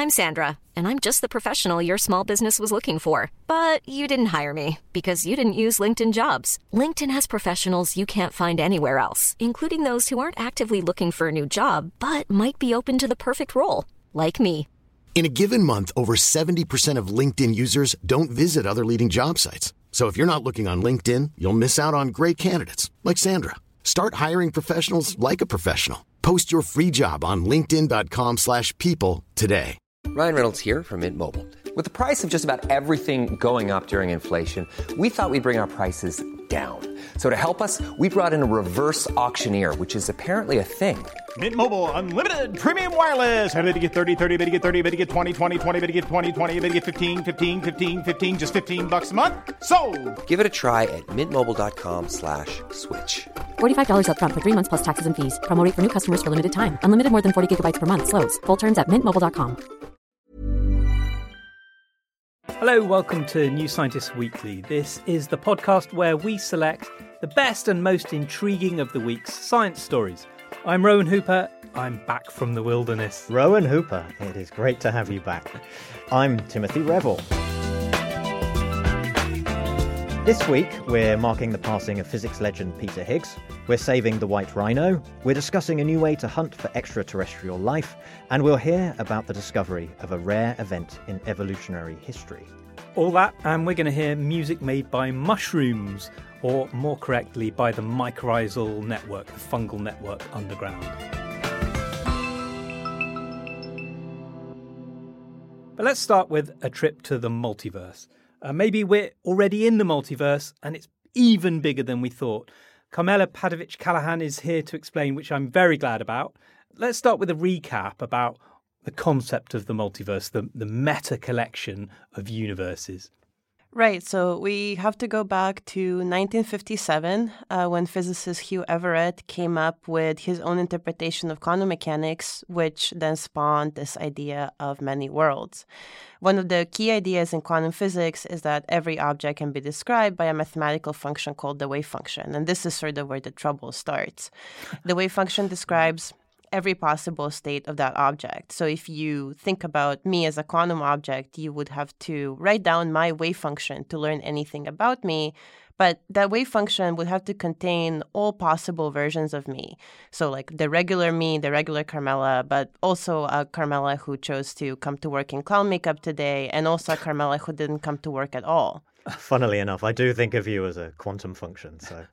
I'm Sandra, and I'm just the professional your small business was looking for. But you didn't hire me because you didn't use LinkedIn Jobs. LinkedIn has professionals you can't find anywhere else, including those who aren't actively looking for a new job, but might be open to the perfect role, like me. In a given month, over 70% of LinkedIn users don't visit other leading job sites. So if you're not looking on LinkedIn, you'll miss out on great candidates like Sandra. Start hiring professionals like a professional. Post your free job on linkedin.com/people today. Ryan Reynolds here from Mint Mobile. With the price of just about everything going up during inflation, we thought we'd bring our prices down. So to help us, we brought in a reverse auctioneer, which is apparently a thing. Mint Mobile Unlimited Premium Wireless. How to get 30, 30, bit to get 30, bit to get 20, 20, 20, bit to get 20, 20, bit to get 15, 15, 15, 15, just $15 a month? Sold! Give it a try at mintmobile.com/switch. $45 up front for 3 months plus taxes and fees. Promo rate for new customers for limited time. Unlimited more than 40 gigabytes per month. Slows full terms at mintmobile.com. Hello, welcome to New Scientist Weekly. This is the podcast where we select the best and most intriguing of the week's science stories. I'm Rowan Hooper. I'm back from the wilderness. Rowan Hooper, it is great to have you back. I'm Timothy Revel. This week, we're marking the passing of physics legend Peter Higgs. We're saving the white rhino. We're discussing a new way to hunt for extraterrestrial life. And we'll hear about the discovery of a rare event in evolutionary history. All that, and we're going to hear music made by mushrooms, or more correctly, by the mycorrhizal network, the fungal network underground. But let's start with a trip to the multiverse. Maybe we're already in the multiverse, and it's even bigger than we thought. Carmela Padovich-Callahan is here to explain, which I'm very glad about. Let's start with a recap about the concept of the multiverse, the meta collection of universes. Right. So we have to go back to 1957 when physicist Hugh Everett came up with his own interpretation of quantum mechanics, which then spawned this idea of many worlds. One of the key ideas in quantum physics is that every object can be described by a mathematical function called the wave function. And this is sort of where the trouble starts. The wave function describes every possible state of that object. So if you think about me as a quantum object, you would have to write down my wave function to learn anything about me. But that wave function would have to contain all possible versions of me. So like the regular me, the regular Carmela, but also a Carmela who chose to come to work in clown makeup today, and also a Carmela who didn't come to work at all. Funnily enough, I do think of you as a quantum function, so...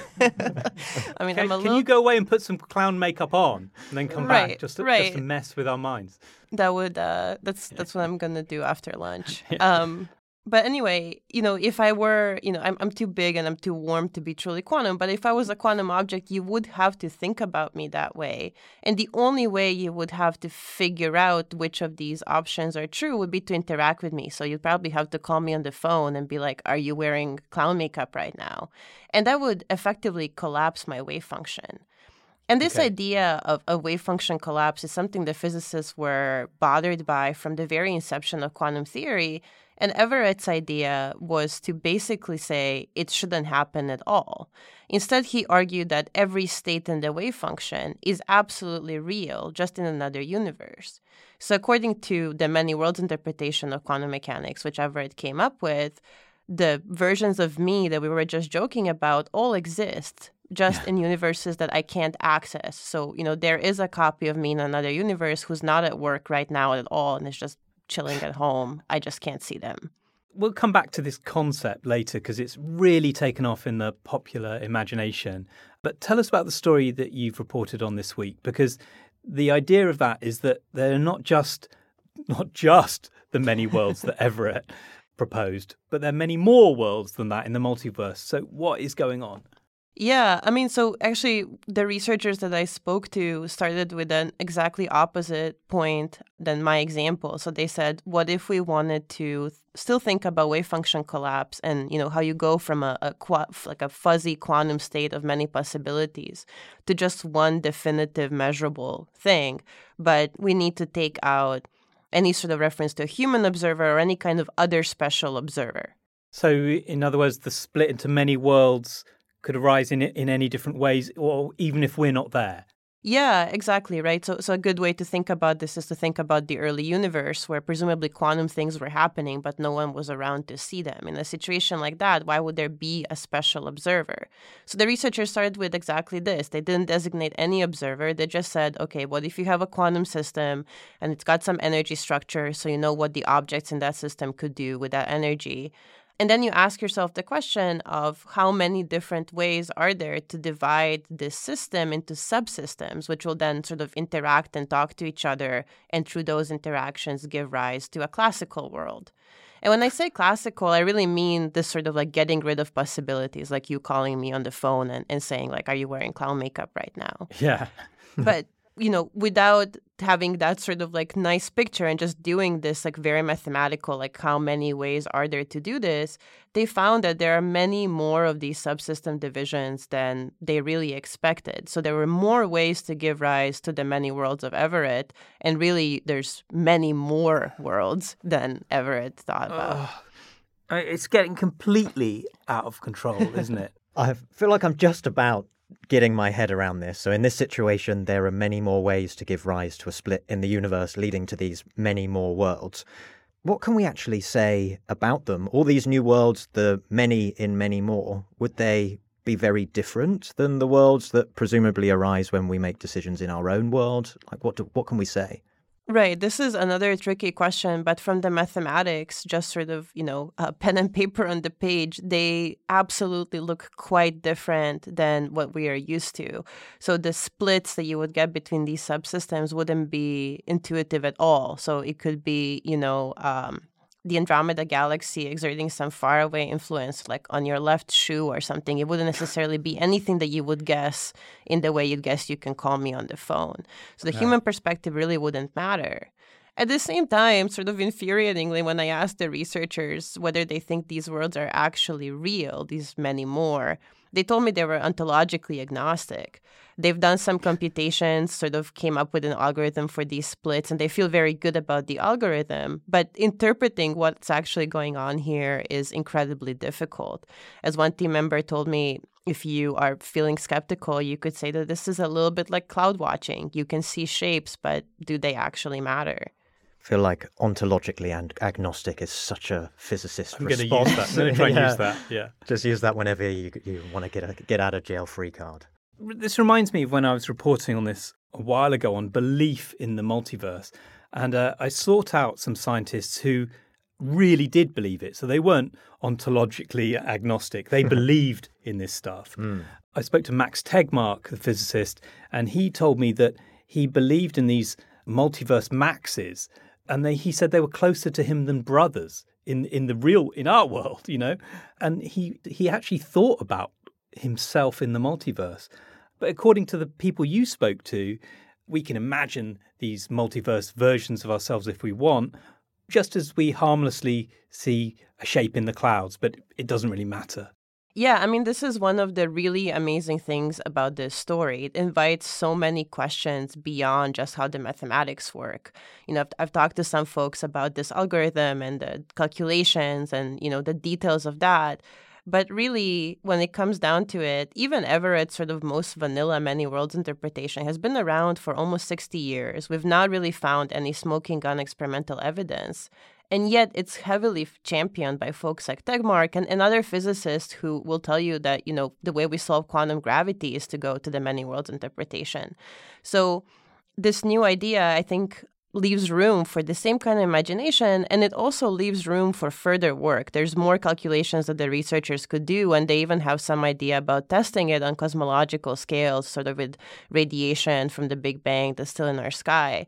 I mean, Can you go away and put some clown makeup on and then come back just to mess with our minds? That would that's what I'm gonna do after lunch. Yeah. But anyway, if I were, I'm too big and I'm too warm to be truly quantum. But if I was a quantum object, you would have to think about me that way. And the only way you would have to figure out which of these options are true would be to interact with me. So you'd probably have to call me on the phone and be like, are you wearing clown makeup right now? And that would effectively collapse my wave function. And this idea of a wave function collapse is something that physicists were bothered by from the very inception of quantum theory. And Everett's idea was to basically say it shouldn't happen at all. Instead, he argued that every state in the wave function is absolutely real, just in another universe. So according to the many worlds interpretation of quantum mechanics, which Everett came up with, the versions of me that we were just joking about all exist, just in universes that I can't access. So, there is a copy of me in another universe who's not at work right now at all and is just chilling at home. I just can't see them. We'll come back to this concept later because it's really taken off in the popular imagination. But tell us about the story that you've reported on this week, because the idea of that is that they're not just the many worlds that Everett proposed, but there are many more worlds than that in the multiverse. So what is going on? Yeah, so actually the researchers that I spoke to started with an exactly opposite point than my example. So they said, what if we wanted to still think about wave function collapse and, how you go from a fuzzy quantum state of many possibilities to just one definitive measurable thing, but we need to take out any sort of reference to a human observer or any kind of other special observer. So in other words, the split into many worlds could arise in any different ways, or even if we're not there. Yeah, exactly, right? So a good way to think about this is to think about the early universe where presumably quantum things were happening, but no one was around to see them. In a situation like that, why would there be a special observer? So the researchers started with exactly this. They didn't designate any observer. They just said, okay, what if you have a quantum system and it's got some energy structure, so you know what the objects in that system could do with that energy? And then you ask yourself the question of how many different ways are there to divide this system into subsystems, which will then sort of interact and talk to each other, and through those interactions give rise to a classical world. And when I say classical, I really mean this sort of like getting rid of possibilities, like you calling me on the phone and saying like, are you wearing clown makeup right now? Yeah. But without having that sort of like nice picture and just doing this like very mathematical, like how many ways are there to do this, they found that there are many more of these subsystem divisions than they really expected. So there were more ways to give rise to the many worlds of Everett, and really there's many more worlds than Everett thought about. It's getting completely out of control, isn't it? I feel like I'm just about getting my head around this. So in this situation, there are many more ways to give rise to a split in the universe, leading to these many more worlds. What can we actually say about them? All these new worlds, the many in many more, would they be very different than the worlds that presumably arise when we make decisions in our own world? Like, what can we say? Right. This is another tricky question, but from the mathematics, just sort of, pen and paper on the page, they absolutely look quite different than what we are used to. So the splits that you would get between these subsystems wouldn't be intuitive at all. So it could be, the Andromeda Galaxy exerting some faraway influence, like on your left shoe or something. It wouldn't necessarily be anything that you would guess in the way you'd guess you can call me on the phone. So the human perspective really wouldn't matter. At the same time, sort of infuriatingly, when I asked the researchers whether they think these worlds are actually real, these many more, they told me they were ontologically agnostic. They've done some computations, sort of came up with an algorithm for these splits, and they feel very good about the algorithm. But interpreting what's actually going on here is incredibly difficult. As one team member told me, if you are feeling skeptical, you could say that this is a little bit like cloud watching. You can see shapes, but do they actually matter? I feel like ontologically and agnostic is such a physicist response. I'm going to use that. I'm going to try and use that, yeah. Just use that whenever you want to get out of jail free card. This reminds me of when I was reporting on this a while ago on belief in the multiverse. And I sought out some scientists who really did believe it. So they weren't ontologically agnostic. They believed in this stuff. I spoke to Max Tegmark, the physicist, and he told me that he believed in these multiverse maxes. And he said they were closer to him than brothers in our world, And he actually thought about himself in the multiverse. But according to the people you spoke to, we can imagine these multiverse versions of ourselves if we want, just as we harmlessly see a shape in the clouds, but it doesn't really matter. Yeah, I mean, this is one of the really amazing things about this story. It invites so many questions beyond just how the mathematics work. I've talked to some folks about this algorithm and the calculations and, the details of that. But really, when it comes down to it, even Everett's sort of most vanilla many worlds interpretation has been around for almost 60 years. We've not really found any smoking gun experimental evidence. And yet it's heavily championed by folks like Tegmark and other physicists who will tell you that, the way we solve quantum gravity is to go to the many worlds interpretation. So this new idea, I think, leaves room for the same kind of imagination, and it also leaves room for further work. There's more calculations that the researchers could do, and they even have some idea about testing it on cosmological scales, sort of with radiation from the Big Bang that's still in our sky.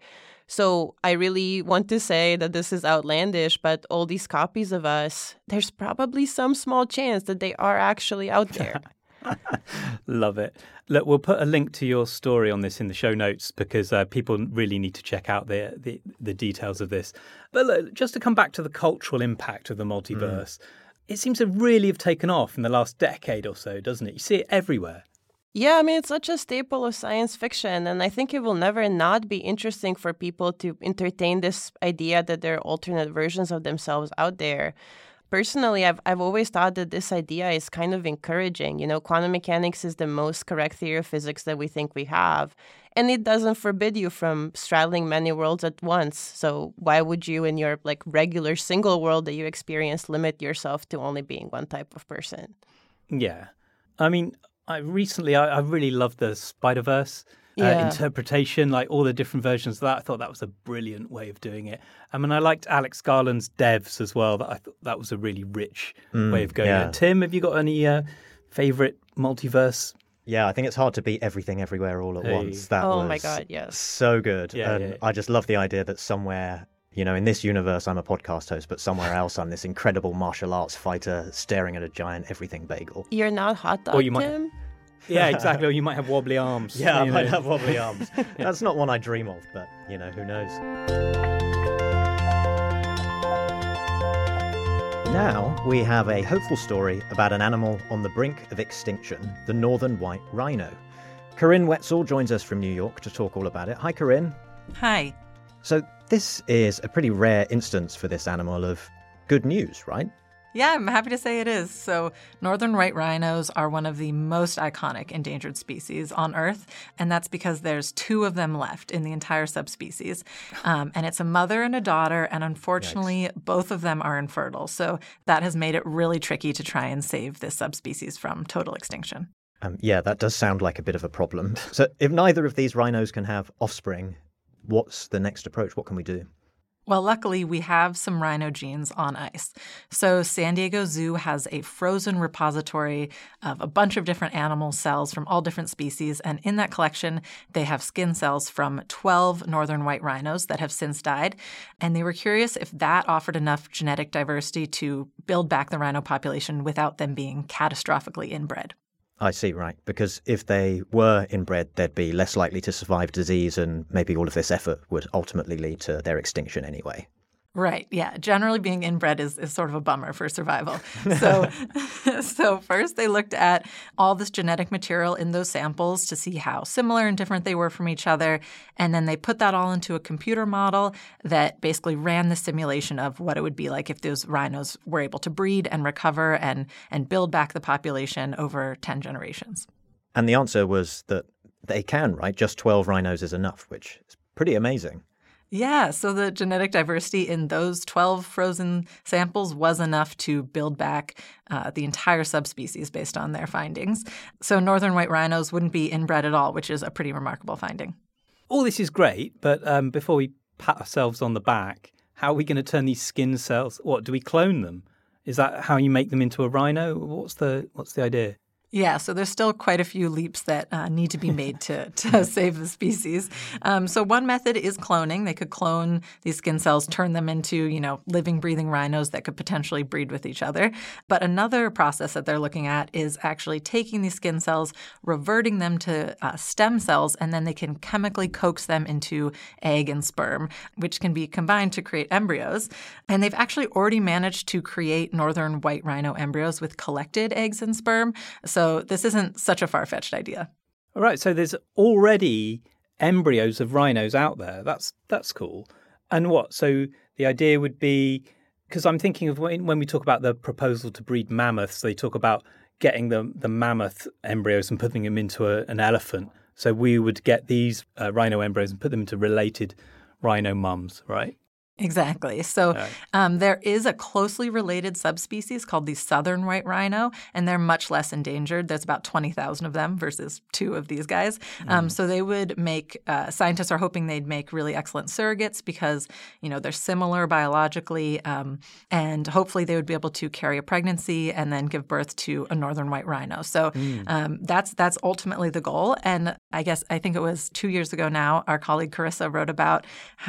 So I really want to say that this is outlandish, but all these copies of us, there's probably some small chance that they are actually out there. Love it. Look, we'll put a link to your story on this in the show notes because people really need to check out the details of this. But look, just to come back to the cultural impact of the multiverse, it seems to really have taken off in the last decade or so, doesn't it? You see it everywhere. Yeah, I mean, it's such a staple of science fiction, and I think it will never not be interesting for people to entertain this idea that there are alternate versions of themselves out there. personally, I've always thought that this idea is kind of encouraging. Quantum mechanics is the most correct theory of physics that we think we have. And it doesn't forbid you from straddling many worlds at once. So why would you, in your regular single world that you experience, limit yourself to only being one type of person? Yeah. I mean, I really loved the Spider-Verse interpretation, all the different versions of that. I thought that was a brilliant way of doing it. I mean, I liked Alex Garland's Devs as well. I thought that was a really rich way of going. Tim, have you got any favorite multiverse? Yeah, I think it's hard to beat Everything Everywhere All at Once. That was my God, yes. So good. I just love the idea that somewhere, in this universe, I'm a podcast host, but somewhere else, I'm this incredible martial arts fighter staring at a giant everything bagel. You're not Hot Dog, Tim? Yeah, exactly. Or you might have wobbly arms. Yeah, I might have wobbly arms. That's not one I dream of, but, who knows? Now we have a hopeful story about an animal on the brink of extinction, the northern white rhino. Corinne Wetzel joins us from New York to talk all about it. Hi, Corinne. Hi. So this is a pretty rare instance for this animal of good news, right? Yeah, I'm happy to say it is. So northern white rhinos are one of the most iconic endangered species on Earth, and that's because there's 2 of them left in the entire subspecies. And it's a mother and a daughter, and unfortunately, both of them are infertile. So that has made it really tricky to try and save this subspecies from total extinction. Yeah, that does sound like a bit of a problem. So if neither of these rhinos can have offspring, what's the next approach? What can we do? Well, luckily, we have some rhino genes on ice. So San Diego Zoo has a frozen repository of a bunch of different animal cells from all different species. And in that collection, they have skin cells from 12 northern white rhinos that have since died. And they were curious if that offered enough genetic diversity to build back the rhino population without them being catastrophically inbred. I see, right. Because if they were inbred, they'd be less likely to survive disease, and maybe all of this effort would ultimately lead to their extinction anyway. Right. Yeah. Generally, being inbred is sort of a bummer for survival. So first they looked at all this genetic material in those samples to see how similar and different they were from each other. And then they put that all into a computer model that basically ran the simulation of what it would be like if those rhinos were able to breed and recover and build back the population over 10 generations. And the answer was that they can, right? Just 12 rhinos is enough, which is pretty amazing. Yeah, so the genetic diversity in those 12 frozen samples was enough to build back the entire subspecies based on their findings. So northern white rhinos wouldn't be inbred at all, which is a pretty remarkable finding. All this is great, but before we pat ourselves on the back, how are we going to turn these skin cells? What, do we clone them? Is that how you make them into a rhino? What's the idea? Yeah, so there's still quite a few leaps that need to be made to save the species. So one method is cloning. They could clone these skin cells, turn them into, living, breathing rhinos that could potentially breed with each other. But another process that they're looking at is actually taking these skin cells, reverting them to stem cells, and then they can chemically coax them into egg and sperm, which can be combined to create embryos. And they've actually already managed to create northern white rhino embryos with collected eggs and sperm. So this isn't such a far-fetched idea. All right, so there's already embryos of rhinos out there. That's cool. And what? So the idea would be, because I'm thinking of when we talk about the proposal to breed mammoths, they talk about getting the mammoth embryos and putting them into an elephant. So we would get these rhino embryos and put them into related rhino mums, right? Exactly. So there is a closely related subspecies called the southern white rhino, and they're much less endangered. There's about 20,000 of them versus 2 of these guys. So they would make scientists are hoping they'd make really excellent surrogates because, they're similar biologically, and hopefully they would be able to carry a pregnancy and then give birth to a northern white rhino. So that's ultimately the goal. And I think it was 2 years ago now, our colleague Carissa wrote about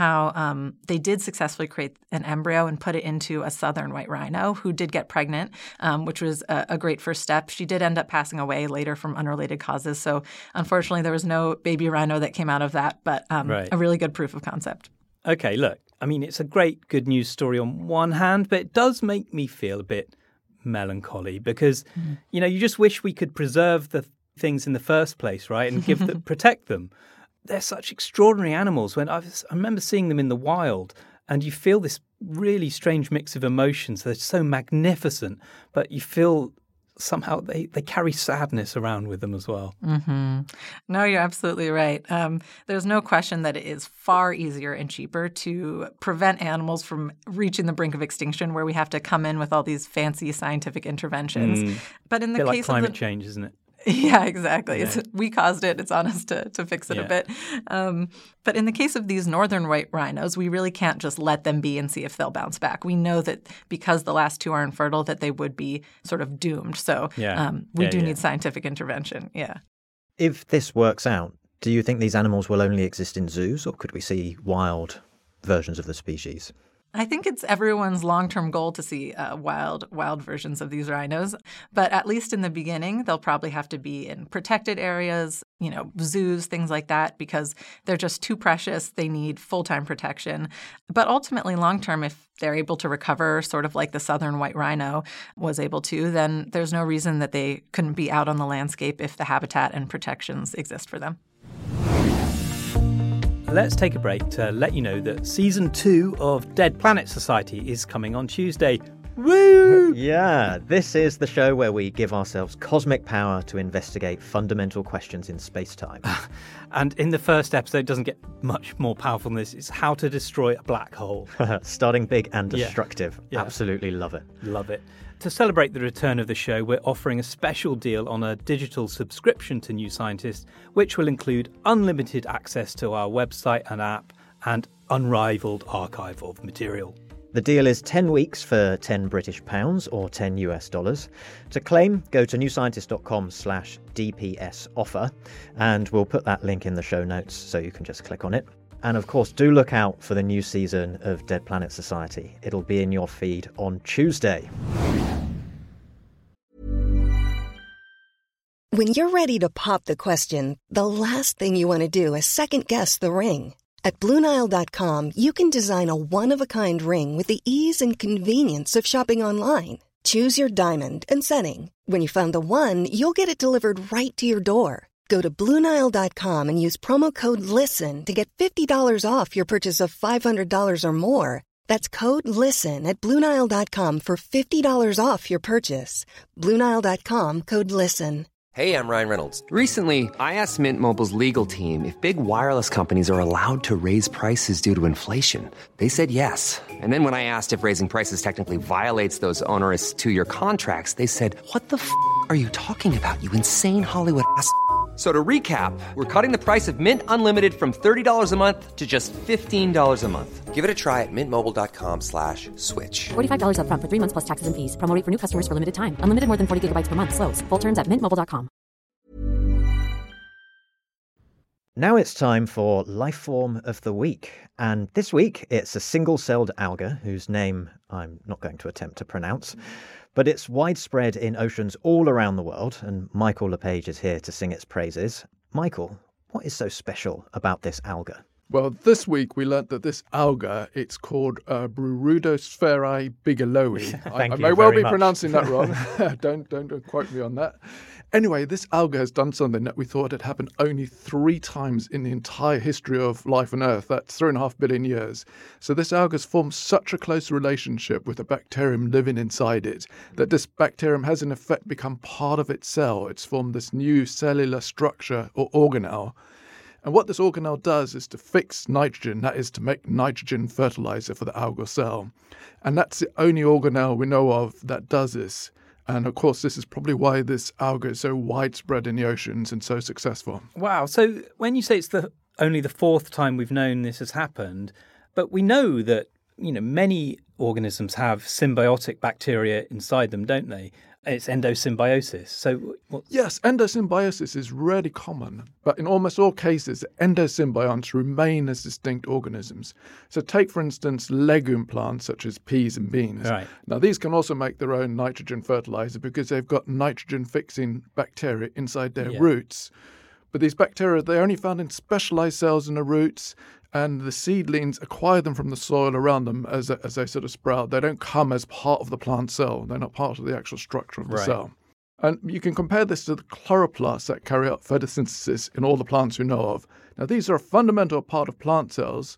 how they did successfully create an embryo and put it into a southern white rhino who did get pregnant, which was a great first step. She did end up passing away later from unrelated causes. So unfortunately, there was no baby rhino that came out of that, but a really good proof of concept. Okay, look, I mean, it's a great good news story on one hand, but it does make me feel a bit melancholy because, you just wish we could preserve the things in the first place, right, and protect them. They're such extraordinary animals. When I remember seeing them in the wild, And you feel this really strange mix of emotions. They're so magnificent, but you feel somehow they carry sadness around with them as well. Mm-hmm. No, you're absolutely right. There's no question that it is far easier and cheaper to prevent animals from reaching the brink of extinction, where we have to come in with all these fancy scientific interventions. But in the case like climate of change, isn't it? Yeah, exactly. Yeah. We caused it. It's on us to fix it a bit. But in the case of these northern white rhinos, we really can't just let them be and see if they'll bounce back. We know that because the last two are infertile, that they would be sort of doomed. So we do need scientific intervention. Yeah. If this works out, do you think these animals will only exist in zoos, or could we see wild versions of the species? I think it's everyone's long-term goal to see wild versions of these rhinos. But at least in the beginning, they'll probably have to be in protected areas, zoos, things like that, because they're just too precious. They need full-time protection. But ultimately, long-term, if they're able to recover sort of like the southern white rhino was able to, then there's no reason that they couldn't be out on the landscape if the habitat and protections exist for them. Let's take a break to let you know that Season 2 of Dead Planet Society is coming on Tuesday. Woo! Yeah, this is the show where we give ourselves cosmic power to investigate fundamental questions in space-time. And in the first episode, it doesn't get much more powerful than this. It's how to destroy a black hole. Starting big and destructive. Yeah. Absolutely love it. Love it. To celebrate the return of the show, we're offering a special deal on a digital subscription to New Scientist, which will include unlimited access to our website and app and unrivaled archive of material. The deal is 10 weeks for £10 British or $10 US. To claim, go to newscientist.com/DPS offer, and we'll put that link in the show notes so you can just click on it. And of course, do look out for the new season of Dead Planet Society. It'll be in your feed on Tuesday. When you're ready to pop the question, the last thing you want to do is second-guess the ring. At BlueNile.com, you can design a one-of-a-kind ring with the ease and convenience of shopping online. Choose your diamond and setting. When you find the one, you'll get it delivered right to your door. Go to BlueNile.com and use promo code LISTEN to get $50 off your purchase of $500 or more. That's code LISTEN at BlueNile.com for $50 off your purchase. BlueNile.com, code LISTEN. Hey, I'm Ryan Reynolds. Recently, I asked Mint Mobile's legal team if big wireless companies are allowed to raise prices due to inflation. They said yes. And then when I asked if raising prices technically violates those onerous two-year contracts, they said, "What the f*** are you talking about, you insane Hollywood ass?" So to recap, we're cutting the price of Mint Unlimited from $30 a month to just $15 a month. Give it a try at mintmobile.com/switch. $45 up front for 3 months plus taxes and fees. Promo rate for new customers for limited time. Unlimited more than 40 gigabytes per month. Slows full terms at mintmobile.com. Now it's time for Lifeform of the Week. And this week, it's a single-celled alga whose name I'm not going to attempt to pronounce. But it's widespread in oceans all around the world, and Michael LePage is here to sing its praises. Michael, what is so special about this alga? Well, this week we learnt that this alga, it's called Burudospherae bigelowii. I may well be pronouncing that wrong. Don't quote me on that. Anyway, this alga has done something that we thought had happened only 3 times in the entire history of life on Earth. That's 3.5 billion years. So this alga has formed such a close relationship with a bacterium living inside it that this bacterium has in effect become part of its cell. It's formed this new cellular structure or organelle. And what this organelle does is to fix nitrogen, that is to make nitrogen fertilizer for the algal cell. And that's the only organelle we know of that does this. And of course, this is probably why this alga is so widespread in the oceans and so successful. Wow. So when you say it's only the 4th time we've known this has happened, but we know that, many organisms have symbiotic bacteria inside them, don't they? It's endosymbiosis. So yes, endosymbiosis is really common, but in almost all cases, endosymbionts remain as distinct organisms. So take, for instance, legume plants such as peas and beans. Right. Now, these can also make their own nitrogen fertilizer because they've got nitrogen-fixing bacteria inside their roots. But these bacteria, they're only found in specialized cells in the roots, and the seedlings acquire them from the soil around them as they sort of sprout. They don't come as part of the plant cell. They're not part of the actual structure of the cell. And you can compare this to the chloroplasts that carry out photosynthesis in all the plants we know of. Now, these are a fundamental part of plant cells,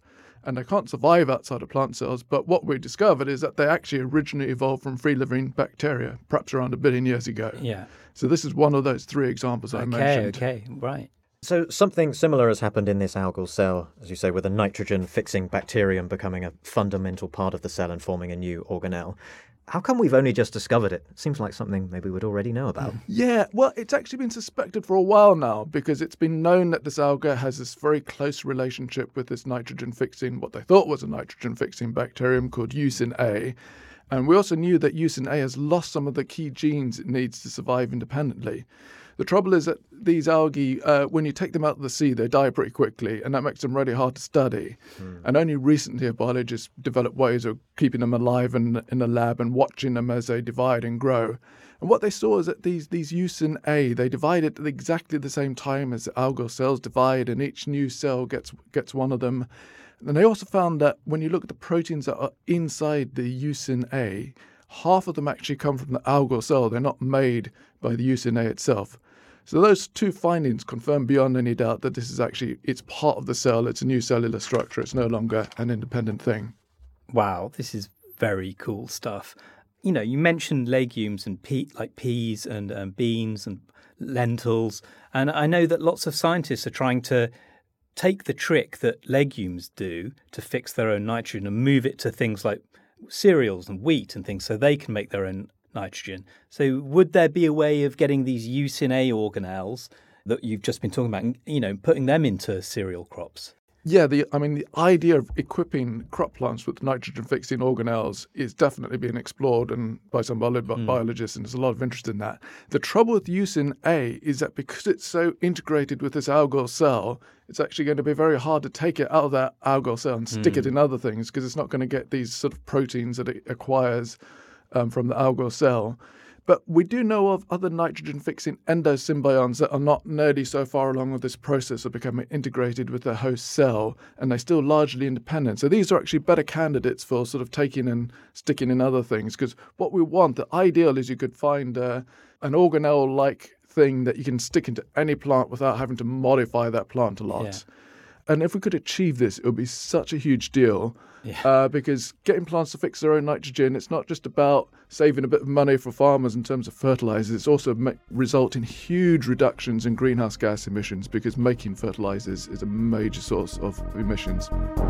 and they can't survive outside of plant cells. But what we discovered is that they actually originally evolved from free-living bacteria, perhaps around 1 billion years ago. Yeah. So this is one of those 3 examples I mentioned. Okay, right. So something similar has happened in this algal cell, as you say, with a nitrogen-fixing bacterium becoming a fundamental part of the cell and forming a new organelle. How come we've only just discovered it? It seems like something maybe we'd already know about. Yeah, well, it's actually been suspected for a while now because it's been known that this alga has this very close relationship with this nitrogen-fixing, what they thought was a nitrogen-fixing bacterium called eucin A. And we also knew that eucin A has lost some of the key genes it needs to survive independently. The trouble is that these algae, when you take them out of the sea, they die pretty quickly, and that makes them really hard to study. And only recently have biologists developed ways of keeping them alive in the lab and watching them as they divide and grow. And what they saw is that these eucin A, they divide at exactly the same time as the algal cells divide, and each new cell gets one of them. And they also found that when you look at the proteins that are inside the eucin A, half of them actually come from the algal cell. They're not made by the eucin A itself. So those 2 findings confirm beyond any doubt that this is actually, it's part of the cell. It's a new cellular structure. It's no longer an independent thing. Wow, this is very cool stuff. You know, you mentioned legumes and like peas and beans and lentils. And I know that lots of scientists are trying to take the trick that legumes do to fix their own nitrogen and move it to things like cereals and wheat and things so they can make their own nitrogen. So would there be a way of getting these eucin A organelles that you've just been talking about, you know, putting them into cereal crops? Yeah, the idea of equipping crop plants with nitrogen-fixing organelles is definitely being explored and by some biologists, and there's a lot of interest in that. The trouble with eucin A is that because it's so integrated with this algal cell, it's actually going to be very hard to take it out of that algal cell and stick it in other things because it's not going to get these sort of proteins that it acquires from the algal cell. But we do know of other nitrogen-fixing endosymbionts that are not nearly so far along with this process of becoming integrated with the host cell, and they're still largely independent. So these are actually better candidates for sort of taking and sticking in other things, because what we want, the ideal is you could find an organelle-like thing that you can stick into any plant without having to modify that plant a lot. Yeah. And if we could achieve this, it would be such a huge deal. Yeah. Because getting plants to fix their own nitrogen, it's not just about saving a bit of money for farmers in terms of fertilizers. It's also result in huge reductions in greenhouse gas emissions because making fertilizers is a major source of emissions.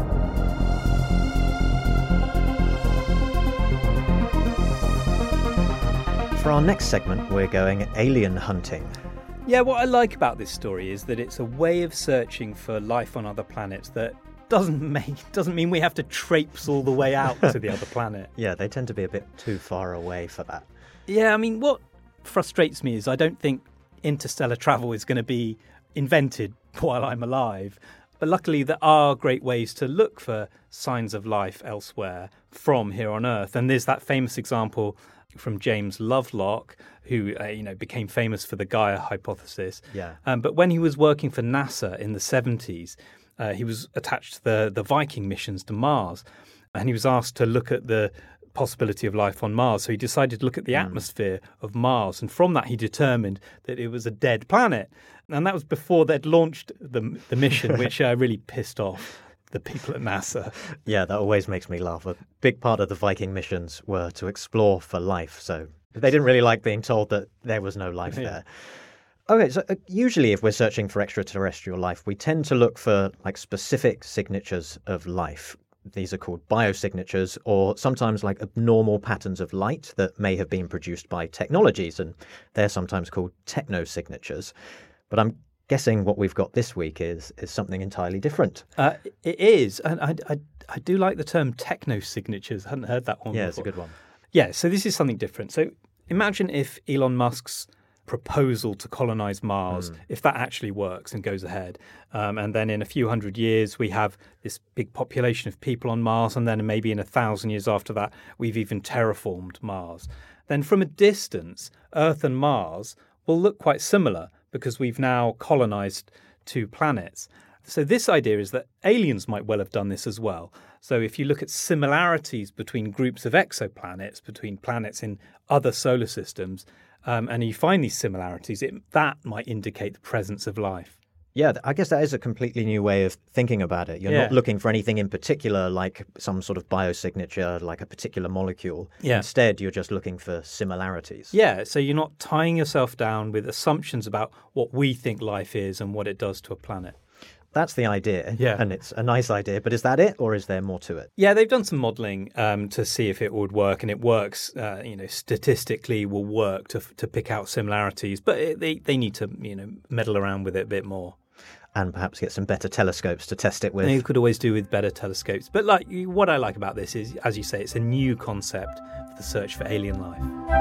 For our next segment, we're going alien hunting. Yeah, what I like about this story is that it's a way of searching for life on other planets that doesn't mean we have to traipse all the way out to the other planet. Yeah, they tend to be a bit too far away for that. Yeah, I mean, what frustrates me is I don't think interstellar travel is going to be invented while I'm alive. But luckily, there are great ways to look for signs of life elsewhere from here on Earth. And there's that famous example from James Lovelock, who became famous for the Gaia hypothesis. Yeah. But when he was working for NASA in the 70s, he was attached to the Viking missions to Mars, and he was asked to look at the possibility of life on Mars. So he decided to look at the atmosphere of Mars, and from that he determined that it was a dead planet. And that was before they'd launched the mission, which really pissed off the people at NASA. Yeah, that always makes me laugh. A big part of the Viking missions were to explore for life, so they didn't really like being told that there was no life there. Okay, so usually if we're searching for extraterrestrial life, we tend to look for specific signatures of life. These are called biosignatures, or sometimes abnormal patterns of light that may have been produced by technologies, and they're sometimes called technosignatures. But I'm guessing what we've got this week is something entirely different. It is, and I do like the term technosignatures. I hadn't heard that one before. Yeah, it's a good one. Yeah, so this is something different. So imagine if Elon Musk's proposal to colonize Mars, if that actually works and goes ahead. And then in a few hundred years, we have this big population of people on Mars. And then maybe in 1,000 years after that, we've even terraformed Mars. Then from a distance, Earth and Mars will look quite similar because we've now colonized 2 planets. So this idea is that aliens might well have done this as well. So if you look at similarities between groups of exoplanets, between planets in other solar systems, and you find these similarities, that might indicate the presence of life. Yeah, I guess that is a completely new way of thinking about it. You're not looking for anything in particular, like some sort of biosignature, like a particular molecule. Yeah. Instead, you're just looking for similarities. Yeah, so you're not tying yourself down with assumptions about what we think life is and what it does to a planet. That's the idea, and it's a nice idea. But is that it, or is there more to it? Yeah, they've done some modelling to see if it would work, and it works. Statistically, will work to pick out similarities, but they need to meddle around with it a bit more, and perhaps get some better telescopes to test it with. And you could always do with better telescopes. But what I like about this is, as you say, it's a new concept for the search for alien life.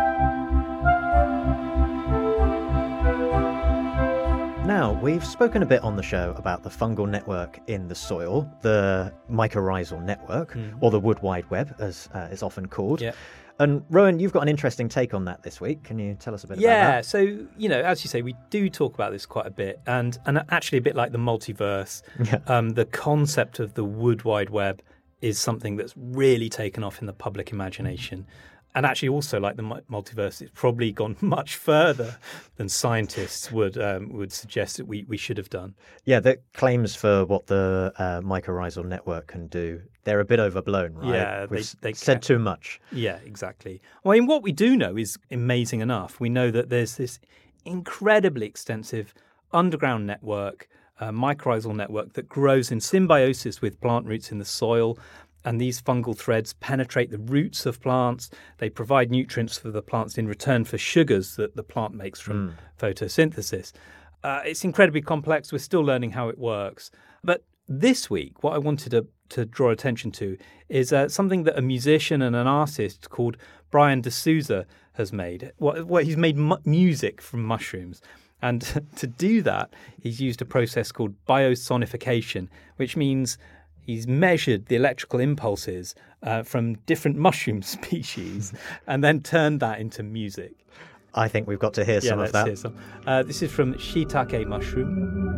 Now, we've spoken a bit on the show about the fungal network in the soil, the mycorrhizal network, or the Wood Wide Web, as it's often called. Yeah. And Rowan, you've got an interesting take on that this week. Can you tell us a bit about that? Yeah, so, as you say, we do talk about this quite a bit. And actually a bit like the multiverse, the concept of the Wood Wide Web is something that's really taken off in the public imagination. And actually also, like the multiverse, it's probably gone much further than scientists would suggest that we should have done. Yeah, the claims for what the mycorrhizal network can do, they're a bit overblown, right? Yeah, they said too much. Yeah, exactly. Well, I mean, what we do know is amazing enough. We know that there's this incredibly extensive underground network, mycorrhizal network, that grows in symbiosis with plant roots in the soil. And these fungal threads penetrate the roots of plants. They provide nutrients for the plants in return for sugars that the plant makes from photosynthesis. It's incredibly complex. We're still learning how it works. But this week, what I wanted to draw attention to is something that a musician and an artist called Brian D'Souza has made. He's made music from mushrooms. And to do that, he's used a process called biosonification, which means he's measured the electrical impulses from different mushroom species and then turned that into music. I think we've got to hear some of that. Hear some. This is from shiitake mushroom.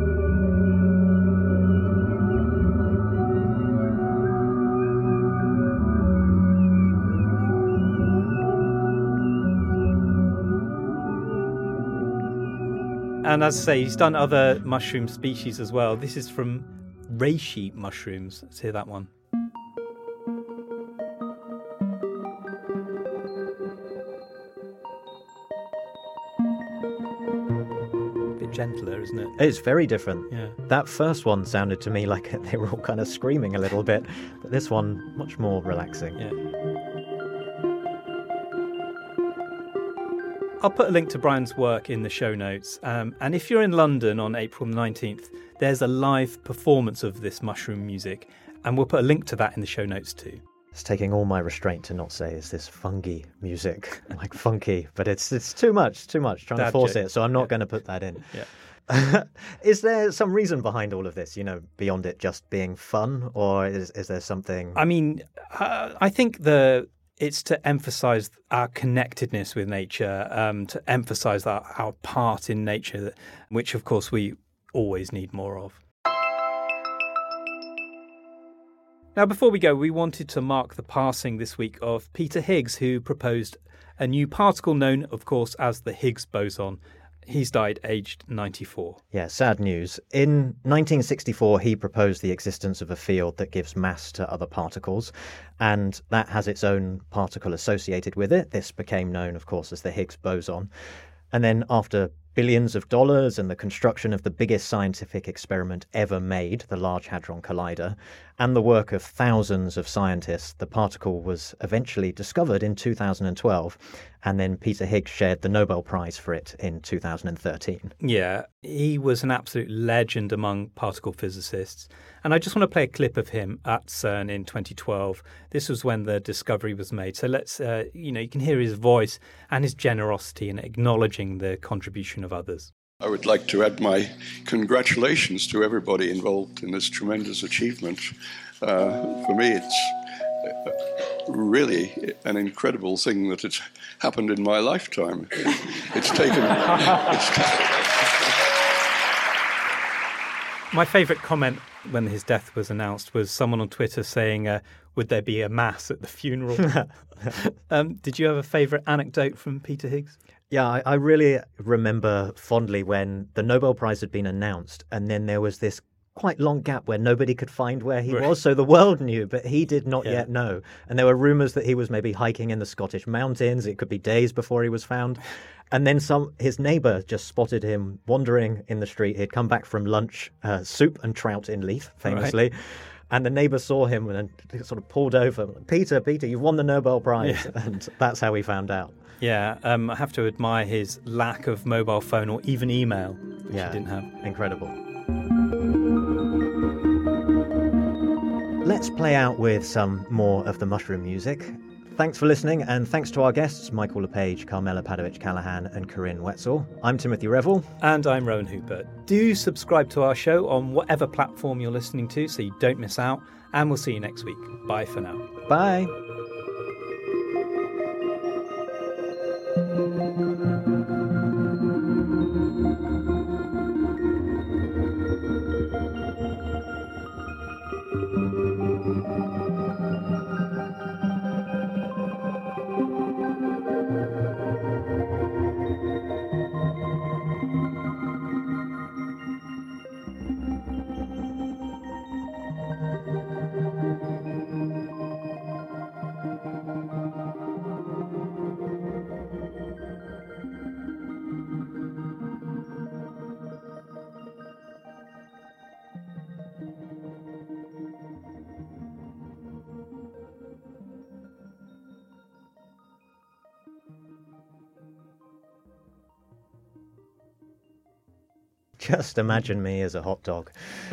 And as I say, he's done other mushroom species as well. This is from reishi mushrooms. Let's hear that one. A bit gentler, isn't it? It's very different. Yeah. That first one sounded to me like they were all kind of screaming a little bit, but this one, much more relaxing. Yeah. I'll put a link to Brian's work in the show notes. And if you're in London on April 19th, there's a live performance of this mushroom music. And we'll put a link to that in the show notes too. It's taking all my restraint to not say, is this funky music? Like funky, but it's too much, trying to force it. So I'm not going to put that in. Yeah. Is there some reason behind all of this, beyond it just being fun? Or is there something? I mean, I think it's to emphasize our connectedness with nature, to emphasize our part in nature, which, of course, we always need more of. Now, before we go, we wanted to mark the passing this week of Peter Higgs, who proposed a new particle known, of course, as the Higgs boson. He's died aged 94. Yeah, sad news. In 1964, he proposed the existence of a field that gives mass to other particles, and that has its own particle associated with it. This became known, of course, as the Higgs boson. And then after billions of dollars and the construction of the biggest scientific experiment ever made, the Large Hadron Collider, and the work of thousands of scientists, the particle was eventually discovered in 2012, and then Peter Higgs shared the Nobel Prize for it in 2013. Yeah, he was an absolute legend among particle physicists. And I just want to play a clip of him at CERN in 2012. This was when the discovery was made. So let's, you can hear his voice and his generosity in acknowledging the contribution of others. I would like to add my congratulations to everybody involved in this tremendous achievement. For me, it's really an incredible thing that it's happened in my lifetime. It's taken... My favourite comment when his death was announced was someone on Twitter saying, would there be a mass at the funeral? Did you have a favourite anecdote from Peter Higgs? Yeah, I really remember fondly when the Nobel Prize had been announced, and then there was this quite long gap where nobody could find where he was. So the world knew, but he did not yet know. And there were rumours that he was maybe hiking in the Scottish mountains. It could be days before he was found. And then his neighbour just spotted him wandering in the street. He'd come back from lunch, soup and trout in Leith, famously. Right. And the neighbour saw him and sort of pulled over. Peter, you've won the Nobel Prize. Yeah. And that's how we found out. Yeah, I have to admire his lack of mobile phone or even email, which he didn't have. Incredible. Let's play out with some more of the mushroom music. Thanks for listening, and thanks to our guests, Michael LePage, Carmela Padovich-Callahan, and Corinne Wetzel. I'm Timothy Revel. And I'm Rowan Hooper. Do subscribe to our show on whatever platform you're listening to so you don't miss out, and we'll see you next week. Bye for now. Bye. Just imagine me as a hot dog.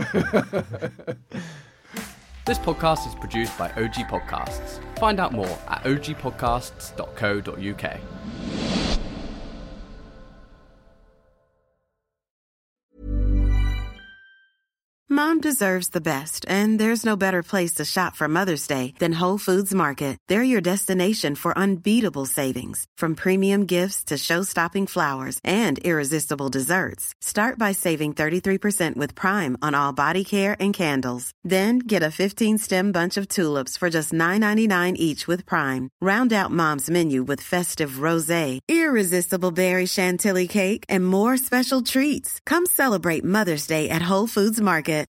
This podcast is produced by OG Podcasts. Find out more at ogpodcasts.co.uk. Mom deserves the best, and there's no better place to shop for Mother's Day than Whole Foods Market. They're your destination for unbeatable savings, from premium gifts to show-stopping flowers and irresistible desserts. Start by saving 33% with Prime on all body care and candles. Then get a 15-stem bunch of tulips for just $9.99 each with Prime. Round out Mom's menu with festive rosé, irresistible berry chantilly cake, and more special treats. Come celebrate Mother's Day at Whole Foods Market.